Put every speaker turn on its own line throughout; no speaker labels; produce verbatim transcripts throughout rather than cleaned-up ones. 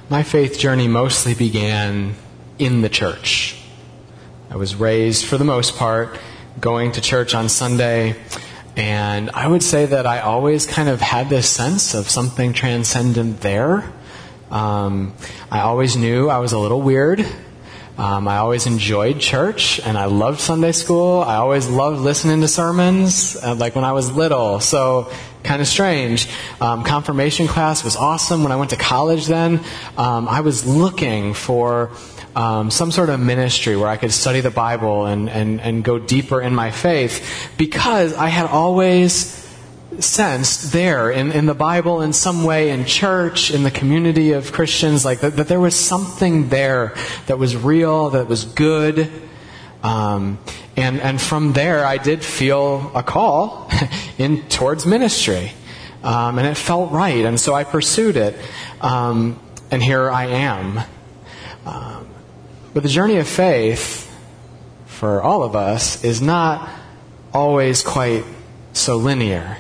My faith journey mostly began in the church. I was raised, for the most part, going to church on Sunday, and I would say that I always kind of had this sense of something transcendent there. Um, I always knew I was a little weird. Um, I always enjoyed church, and I loved Sunday school. I always loved listening to sermons, uh, like when I was little. So, kind of strange. Um, confirmation class was awesome. When I went to college then, um, I was looking for um, some sort of ministry where I could study the Bible and, and, and go deeper in my faith, because I had always sensed there in, in the Bible, in some way, in church, in the community of Christians, like that, that there was something there that was real, that was good. Um, and, and from there, I did feel a call in towards ministry. Um, and it felt right. And so I pursued it. Um, and here I am. Um, but the journey of faith, for all of us, is not always quite so linear.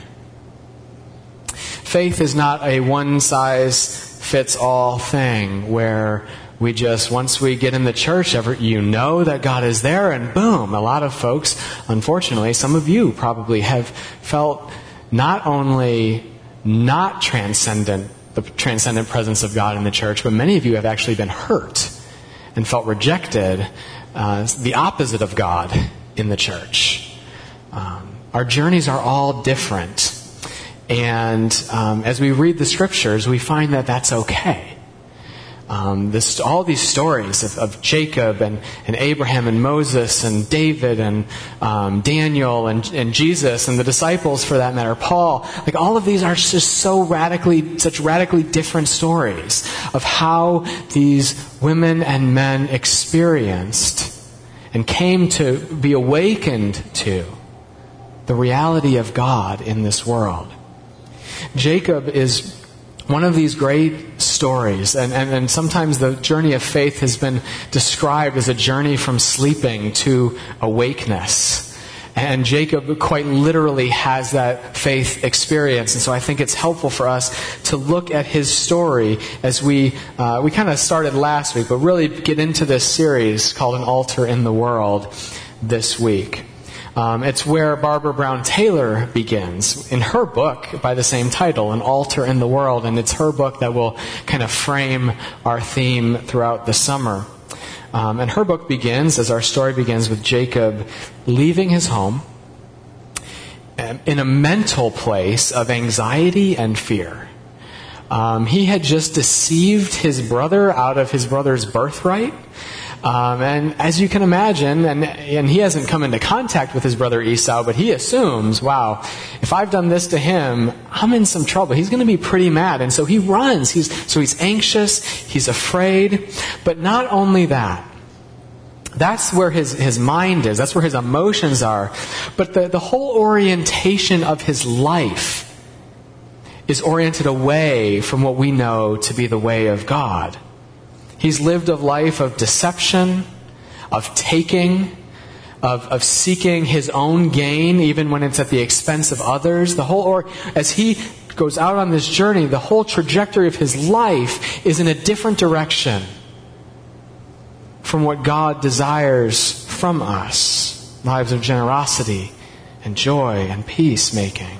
Faith is not a one-size-fits-all thing where we just, once we get in the church, ever, you know that God is there, and boom. A lot of folks, unfortunately, some of you probably have felt not only not transcendent, the transcendent presence of God in the church, but many of you have actually been hurt and felt rejected, uh, the opposite of God in the church. Um, our journeys are all different. And um, as we read the scriptures, we find that that's okay. Um, this, all these stories of, of Jacob and, and Abraham and Moses and David and um, Daniel and, and Jesus and the disciples, for that matter, Paul, like all of these are just so radically, such radically different stories of how these women and men experienced and came to be awakened to the reality of God in this world. Jacob is one of these great stories, and, and, and sometimes the journey of faith has been described as a journey from sleeping to awakeness. And Jacob quite literally has that faith experience. And so I think it's helpful for us to look at his story as we, uh, we kind of started last week, but really get into this series called An Altar in the World this week. Um, it's where Barbara Brown Taylor begins in her book by the same title, An Altar in the World. And it's her book that will kind of frame our theme throughout the summer. Um, and her book begins, as our story begins, with Jacob leaving his home in a mental place of anxiety and fear. Um, he had just deceived his brother out of his brother's birthright. Um, and as you can imagine, and, and he hasn't come into contact with his brother Esau, but he assumes, wow, if I've done this to him, I'm in some trouble. He's going to be pretty mad. And so he runs. He's, so he's anxious. He's afraid. But not only that, that's where his, his mind is. That's where his emotions are. But the, the whole orientation of his life is oriented away from what we know to be the way of God. He's lived a life of deception, of taking, of, of seeking his own gain, even when it's at the expense of others. The whole, or as he goes out on this journey, the whole trajectory of his life is in a different direction from what God desires from us. Lives of generosity and joy and peacemaking.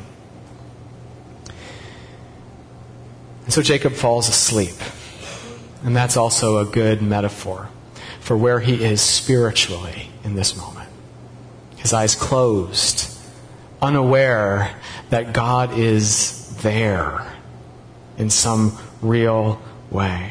And so Jacob falls asleep. And that's also a good metaphor for where he is spiritually in this moment. His eyes closed, unaware that God is there in some real way.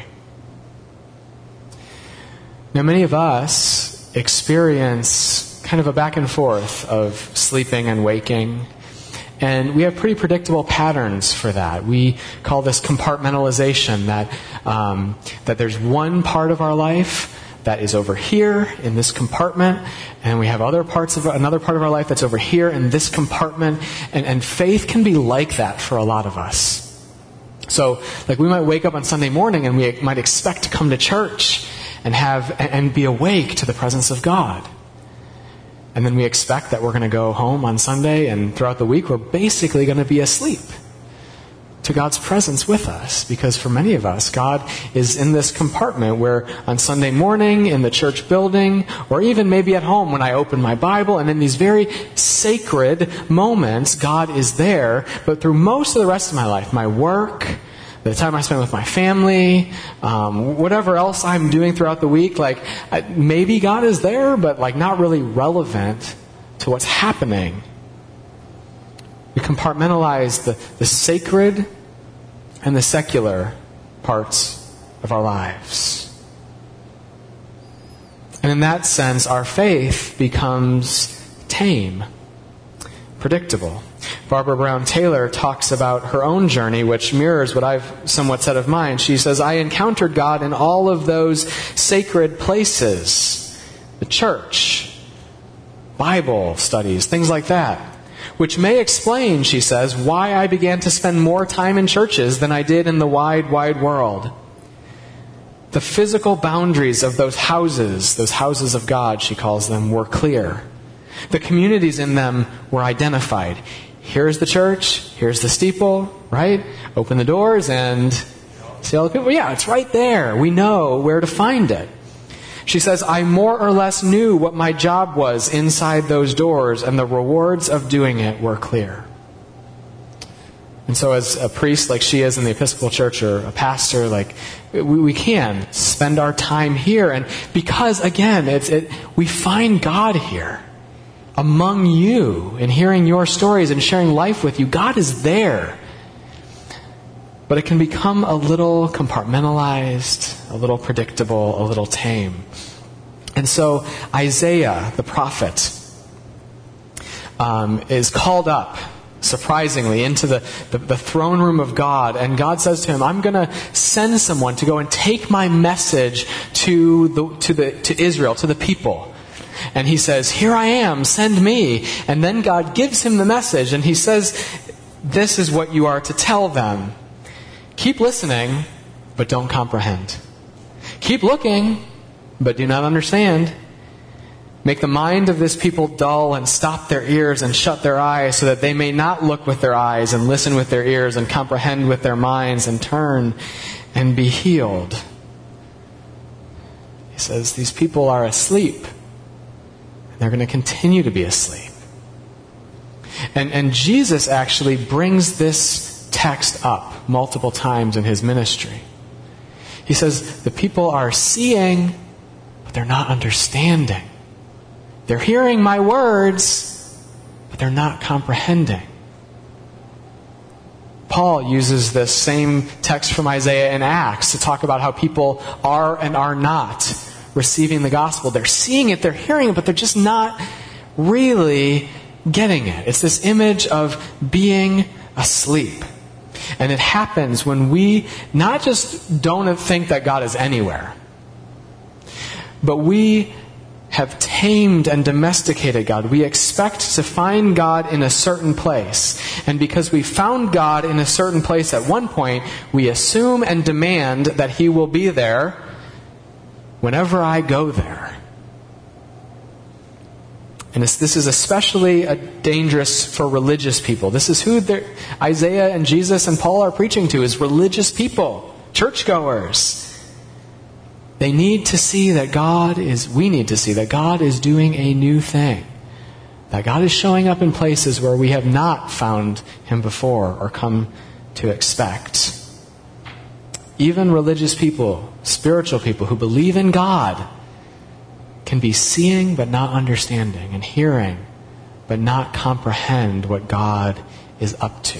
Now, many of us experience kind of a back and forth of sleeping and waking. And we have pretty predictable patterns for that. We call this compartmentalization, that um, that there's one part of our life that is over here in this compartment, and we have other parts of another part of our life that's over here in this compartment. And, and faith can be like that for a lot of us. So, like, we might wake up on Sunday morning and we might expect to come to church and have and be awake to the presence of God. And then we expect that we're going to go home on Sunday, and throughout the week we're basically going to be asleep. to God's presence with us. Because for many of us, God is in this compartment where on Sunday morning, in the church building, or even maybe at home when I open my Bible, and in these very sacred moments, God is there. But through most of the rest of my life, my work, the time I spend with my family, um, whatever else I'm doing throughout the week, like I, maybe God is there, but like not really relevant to what's happening. We compartmentalize the, the sacred and the secular parts of our lives. And in that sense, our faith becomes tame, predictable. Barbara Brown Taylor talks about her own journey, which mirrors what I've somewhat said of mine. She says, I encountered God in all of those sacred places, the church, Bible studies, things like that, which may explain, she says, why I began to spend more time in churches than I did in the wide, wide world. The physical boundaries of those houses, those houses of God, she calls them, were clear. The communities in them were identified. Here's the church, here's the steeple, right? Open the doors and see all the people. Yeah, it's right there. We know where to find it. She says, I more or less knew what my job was inside those doors, and the rewards of doing it were clear. And so as a priest like she is in the Episcopal Church, or a pastor, like we, we can spend our time here. And because, again, it's, it, we find God here. Among you, and hearing your stories and sharing life with you, God is there. But it can become a little compartmentalized, a little predictable, a little tame. And so Isaiah, the prophet, um, is called up, surprisingly, into the, the, the throne room of God. And God says to him, I'm going to send someone to go and take my message to the, to the, to Israel, to the people. And he says, here I am, send me. And then God gives him the message, and he says, this is what you are to tell them. Keep listening, but don't comprehend. Keep looking, but do not understand. Make the mind of this people dull, and stop their ears and shut their eyes, so that they may not look with their eyes and listen with their ears and comprehend with their minds and turn and be healed. He says, these people are asleep. They're going to continue to be asleep. And, and Jesus actually brings this text up multiple times in his ministry. He says, the people are seeing, but they're not understanding. They're hearing my words, but they're not comprehending. Paul uses this same text from Isaiah in Acts to talk about how people are and are not receiving the gospel. They're seeing it, they're hearing it, but they're just not really getting it. It's this image of being asleep. And it happens when we not just don't think that God is anywhere, but we have tamed and domesticated God. We expect to find God in a certain place. And because we found God in a certain place at one point, we assume and demand that He will be there whenever I go there. And this, this is especially a dangerous for religious people. This is who Isaiah and Jesus and Paul are preaching to, is religious people, churchgoers. They need to see that God is, we need to see that God is doing a new thing. That God is showing up in places where we have not found Him before or come to expect. Even religious people, spiritual people who believe in God can be seeing but not understanding, and hearing but not comprehend what God is up to.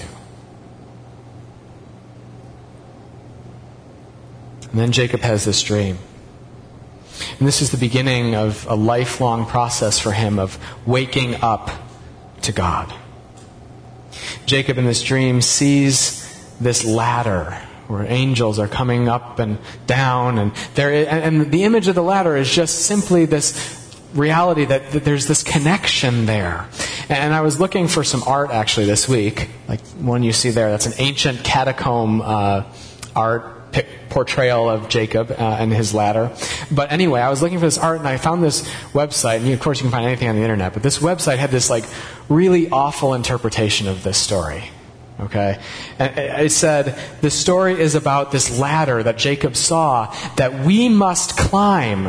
And then Jacob has this dream. And this is the beginning of a lifelong process for him of waking up to God. Jacob in this dream sees this ladder where angels are coming up and down, and there, and the image of the ladder is just simply this reality that, that there's this connection there. And I was looking for some art actually this week, like one you see there. That's an ancient catacomb uh, art portrayal of Jacob uh, and his ladder. But anyway, I was looking for this art, and I found this website, and of course you can find anything on the internet, but this website had this like really awful interpretation of this story. Okay? And I said the story is about this ladder that Jacob saw that we must climb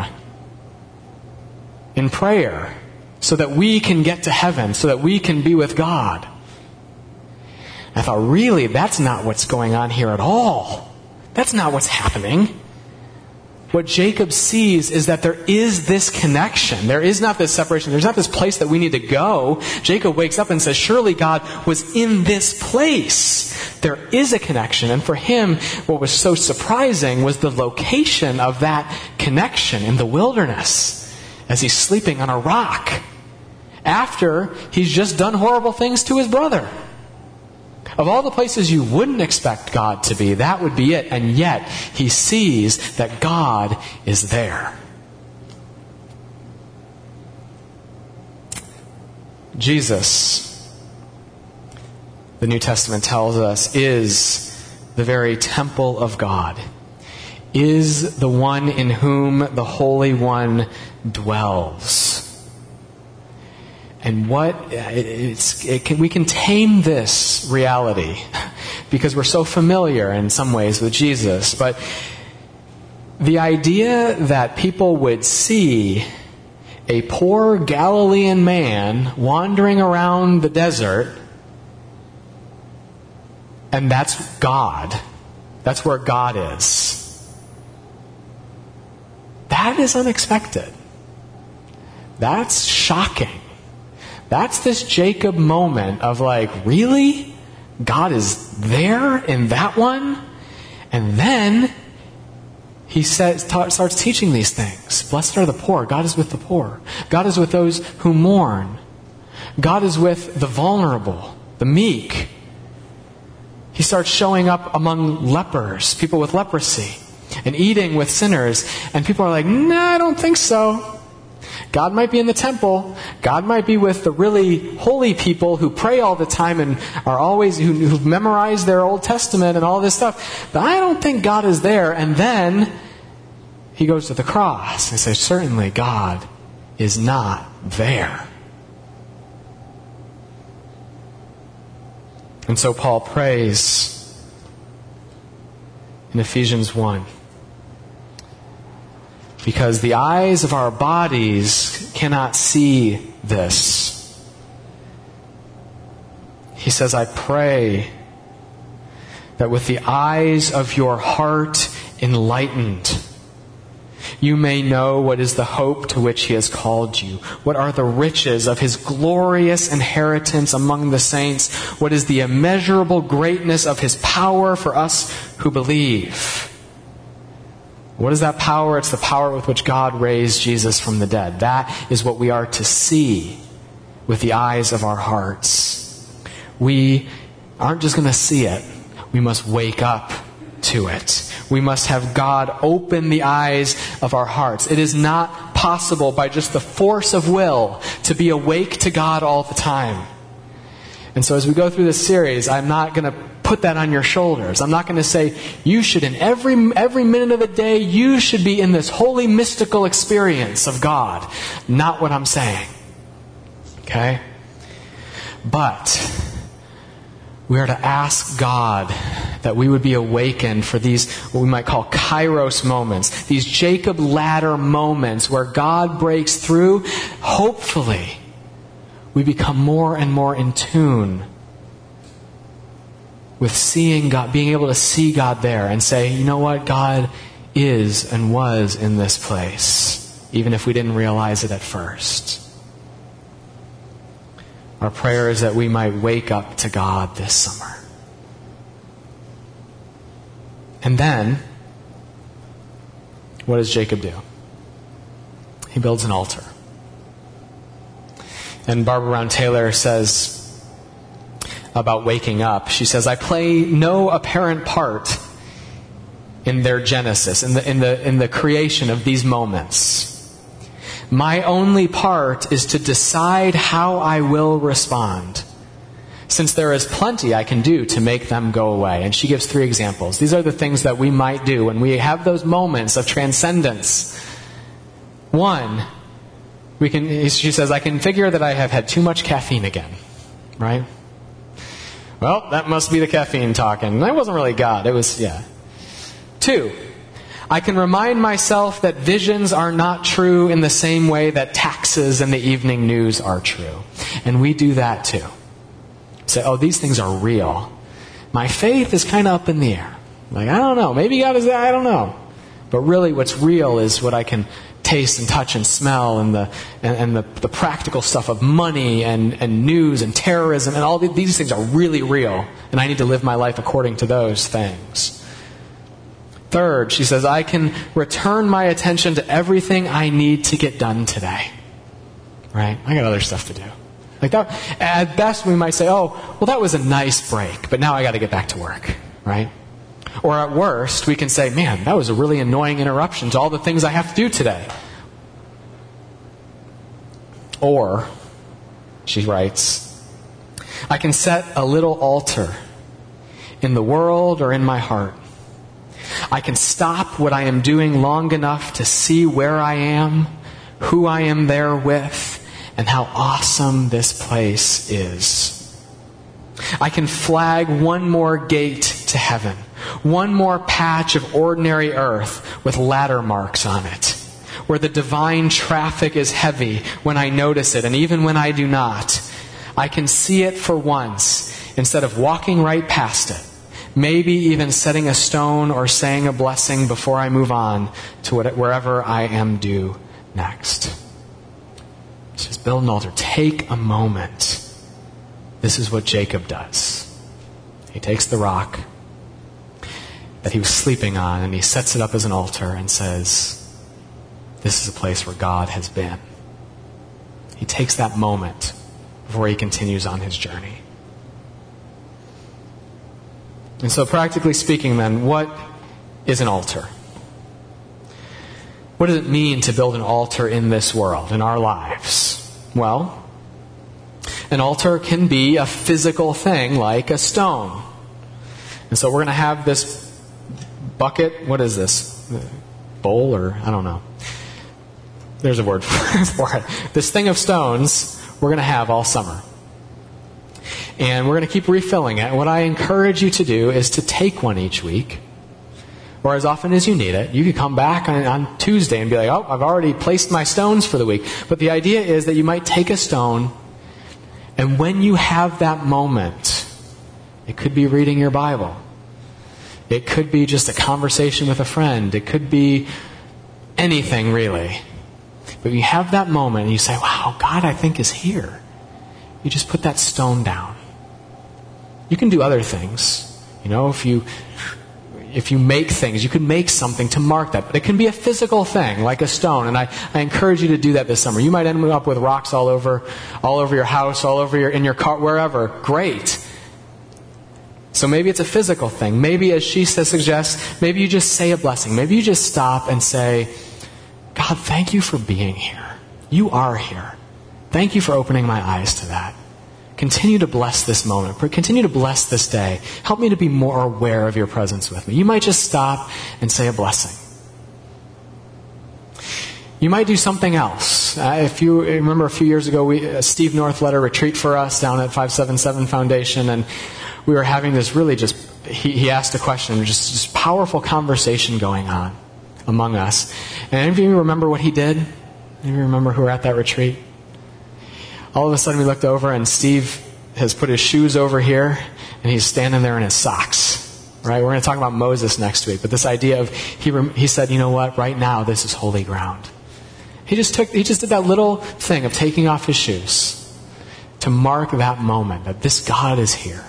in prayer so that we can get to heaven, so that we can be with God. I thought, really, that's not what's going on here at all. That's not what's happening. What Jacob sees is that there is this connection. There is not this separation. There's not this place that we need to go. Jacob wakes up and says, surely God was in this place. There is a connection. And for him, what was so surprising was the location of that connection in the wilderness as he's sleeping on a rock after he's just done horrible things to his brother. Of all the places you wouldn't expect God to be, that would be it. And yet, he sees that God is there. Jesus, the New Testament tells us, is the very temple of God, is the one in whom the Holy One dwells. And what it's, it can, we can tame this reality because we're so familiar in some ways with Jesus. But the idea that people would see a poor Galilean man wandering around the desert, and that's God, that's where God is, that is unexpected. That's shocking. That's this Jacob moment of like, really? God is there in that one? And then he says, ta- starts teaching these things. Blessed are the poor. God is with the poor. God is with those who mourn. God is with the vulnerable, the meek. He starts showing up among lepers, people with leprosy, and eating with sinners. And people are like, no, I don't think so. God might be in the temple. God might be with the really holy people who pray all the time and are always, who, who've memorized their Old Testament and all this stuff. But I don't think God is there. And then he goes to the cross and says, certainly God is not there. And so Paul prays in Ephesians one. Because the eyes of our bodies cannot see this. He says, I pray that with the eyes of your heart enlightened, you may know what is the hope to which he has called you. What are the riches of his glorious inheritance among the saints? What is the immeasurable greatness of his power for us who believe? What is that power? It's the power with which God raised Jesus from the dead. That is what we are to see with the eyes of our hearts. We aren't just going to see it. We must wake up to it. We must have God open the eyes of our hearts. It is not possible by just the force of will to be awake to God all the time. And so as we go through this series, I'm not going to put that on your shoulders. I'm not going to say, you should in every every minute of the day, you should be in this holy mystical experience of God. Not what I'm saying. Okay? But we are to ask God that we would be awakened for these, what we might call kairos moments, these Jacob ladder moments where God breaks through. Hopefully, we become more and more in tune with seeing God, being able to see God there and say, you know what, God is and was in this place, even if we didn't realize it at first. Our prayer is that we might wake up to God this summer. And then, what does Jacob do? He builds an altar. And Barbara Brown Taylor says about waking up, she says, I play no apparent part in their genesis, in the, in the, in the creation of these moments. My only part is to decide how I will respond, since there is plenty I can do to make them go away. And she gives three examples. These are the things that we might do when we have those moments of transcendence. One, we can, she says, I can figure that I have had too much caffeine again, right? Well, that must be the caffeine talking. That wasn't really God. It was, yeah. Two, I can remind myself that visions are not true in the same way that taxes and the evening news are true. And we do that too. Say, oh, these things are real. My faith is kind of up in the air. Like, I don't know. Maybe God is there. I don't know. But really what's real is what I can taste and touch and smell, and the and, and the, the practical stuff of money and, and news and terrorism, and all the, these things are really real. And I need to live my life according to those things. Third, she says, I can return my attention to everything I need to get done today. Right? I got other stuff to do. Like that, at best we might say, oh, well, that was a nice break, but now I got to get back to work. Right? Or at worst, we can say, man, that was a really annoying interruption to all the things I have to do today. Or, she writes, I can set a little altar in the world or in my heart. I can stop what I am doing long enough to see where I am, who I am there with, and how awesome this place is. I can flag one more gate to heaven, one more patch of ordinary earth with ladder marks on it, where the divine traffic is heavy when I notice it, and even when I do not. I can see it for once instead of walking right past it, maybe even setting a stone or saying a blessing before I move on to wherever I am due next. Just build an altar. Take a moment. This is what Jacob does. He takes the rock that he was sleeping on and he sets it up as an altar and says, this is a place where God has been. He takes that moment before he continues on his journey. And so practically speaking then, what is an altar? What does it mean to build an altar in this world, in our lives? Well, an altar can be a physical thing like a stone. And so we're going to have this bucket. What is this? Bowl or I don't know. There's a word for it. This thing of stones we're going to have all summer. And we're going to keep refilling it. And what I encourage you to do is to take one each week, or as often as you need it. You can come back on, on Tuesday and be like, oh, I've already placed my stones for the week. But the idea is that you might take a stone, and when you have that moment, it could be reading your Bible. It could be just a conversation with a friend. It could be anything really. But you have that moment and you say, wow, God, I think is here. You just put that stone down. You can do other things. You know, if you if you make things, you can make something to mark that. But it can be a physical thing, like a stone. And I, I encourage you to do that this summer. You might end up with rocks all over all over your house, all over your in your car, wherever. Great. So maybe it's a physical thing. Maybe, as she says, suggests, maybe you just say a blessing. Maybe you just stop and say, God, thank you for being here. You are here. Thank you for opening my eyes to that. Continue to bless this moment. Continue to bless this day. Help me to be more aware of your presence with me. You might just stop and say a blessing. You might do something else. Uh, if you remember a few years ago, we, uh, Steve North led a retreat for us down at five seven seven Foundation, and we were having this really just, he, he asked a question, just, just powerful conversation going on among us. And any of you remember what he did? Any of you remember who were at that retreat? All of a sudden we looked over and Steve has put his shoes over here and he's standing there in his socks. Right? We're going to talk about Moses next week. But this idea of, he he said, you know what? Right now this is holy ground. He just took, he just did that little thing of taking off his shoes to mark that moment that this God is here.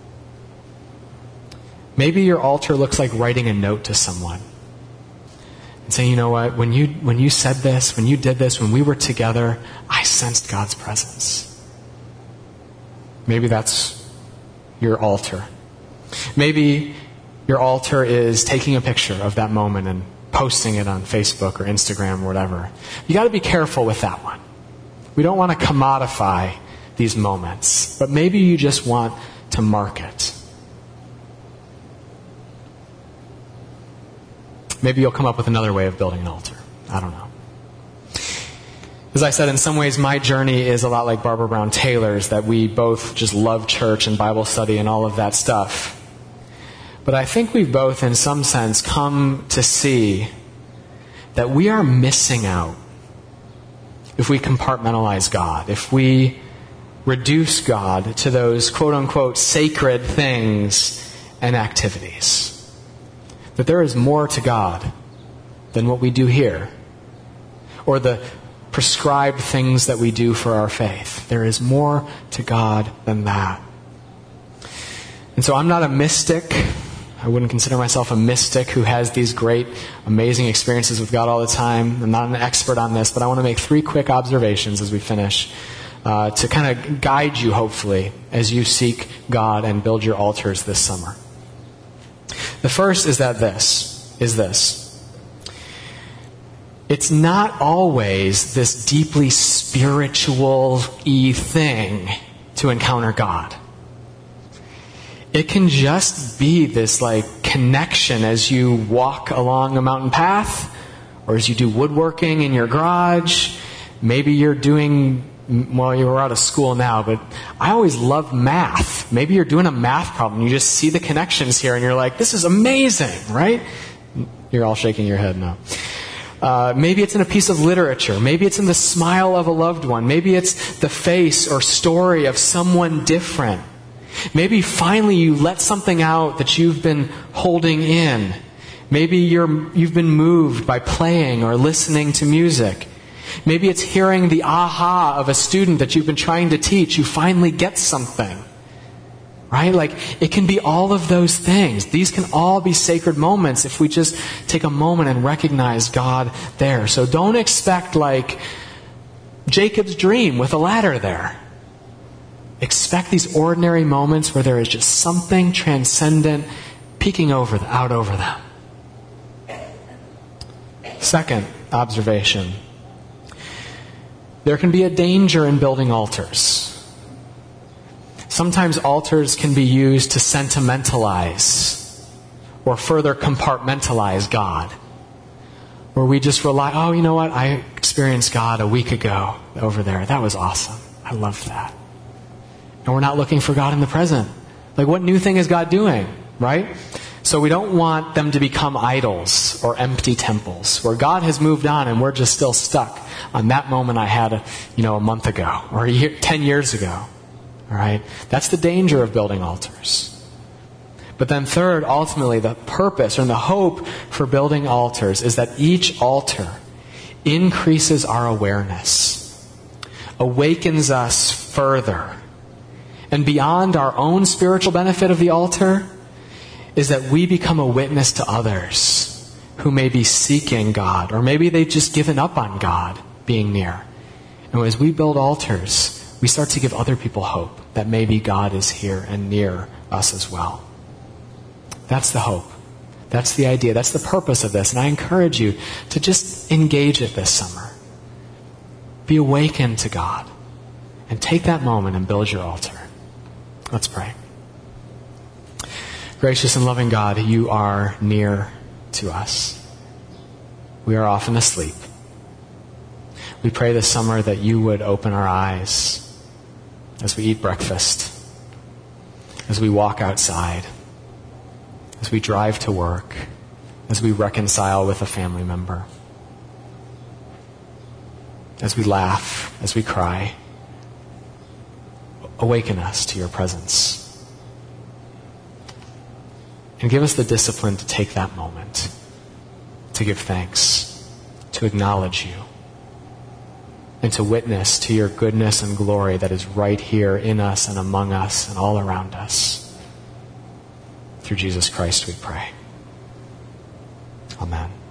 Maybe your altar looks like writing a note to someone and saying, you know what, when you when you said this, when you did this, when we were together, I sensed God's presence. Maybe that's your altar. Maybe your altar is taking a picture of that moment and posting it on Facebook or Instagram or whatever. You got to be careful with that one. We don't want to commodify these moments, but maybe you just want to mark it. Maybe you'll come up with another way of building an altar. I don't know. As I said, in some ways my journey is a lot like Barbara Brown Taylor's, that we both just love church and Bible study and all of that stuff. But I think we've both, in some sense, come to see that we are missing out if we compartmentalize God, if we reduce God to those quote-unquote sacred things and activities. That there is more to God than what we do here, or the prescribed things that we do for our faith. There is more to God than that. And so I'm not a mystic. I wouldn't consider myself a mystic who has these great, amazing experiences with God all the time. I'm not an expert on this, but I want to make three quick observations as we finish uh, to kind of guide you, hopefully, as you seek God and build your altars this summer. The first is that this, is this. It's not always this deeply spiritual-y thing to encounter God. It can just be this like connection as you walk along a mountain path, or as you do woodworking in your garage. Maybe you're doing, well, you're out of school now, but I always loved math. Maybe you're doing a math problem. You just see the connections here and you're like, this is amazing, right? You're all shaking your head now. Uh, maybe it's in a piece of literature. Maybe it's in the smile of a loved one. Maybe it's the face or story of someone different. Maybe finally you let something out that you've been holding in. Maybe you're, you've been moved by playing or listening to music. Maybe it's hearing the aha of a student that you've been trying to teach. You finally get something. Right? Like, it can be all of those things. These can all be sacred moments if we just take a moment and recognize God there. So don't expect like Jacob's dream with a ladder there. Expect these ordinary moments where there is just something transcendent peeking over the, out over them. Second observation. There can be a danger in building altars. Sometimes altars can be used to sentimentalize or further compartmentalize God. Where we just rely, oh, you know what? I experienced God a week ago over there. That was awesome. I loved that. And we're not looking for God in the present. Like, what new thing is God doing, right? So we don't want them to become idols or empty temples where God has moved on and we're just still stuck on that moment I had, a, you know, a month ago or a year, ten years ago. All right? That's the danger of building altars. But then third, ultimately, the purpose and the hope for building altars is that each altar increases our awareness, awakens us further. And beyond our own spiritual benefit of the altar is that we become a witness to others who may be seeking God, or maybe they've just given up on God being near. And as we build altars, we start to give other people hope that maybe God is here and near us as well. That's the hope. That's the idea. That's the purpose of this. And I encourage you to just engage it this summer. Be awakened to God. And take that moment and build your altar. Let's pray. Gracious and loving God, you are near to us. We are often asleep. We pray this summer that you would open our eyes as we eat breakfast, as we walk outside, as we drive to work, as we reconcile with a family member, as we laugh, as we cry. Awaken us to your presence. And give us the discipline to take that moment, to give thanks, to acknowledge you, and to witness to your goodness and glory that is right here in us and among us and all around us. Through Jesus Christ we pray. Amen.